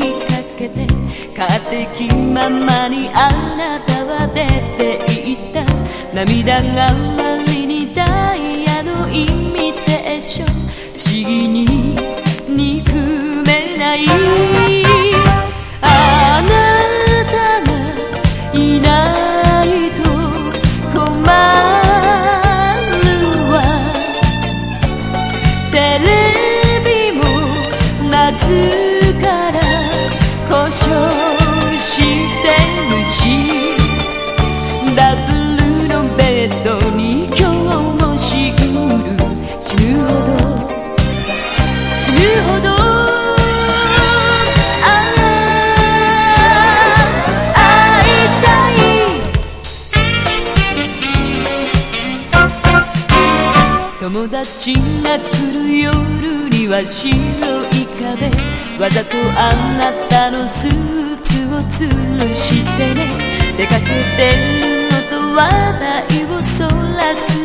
にかけて勝手気ままにあなたは出て行った。涙がわりにダイヤのイミテーション、不思議に憎めない。あなたがいないと困るわ。テレビも夏から故障してるし、ダブルのベッドに今日もしぐる。死ぬほど死ぬほど会いたい。友達が来る夜には白い壁、わざとあなたのスーツを吊るしてね。出かけてるのと話題をそらす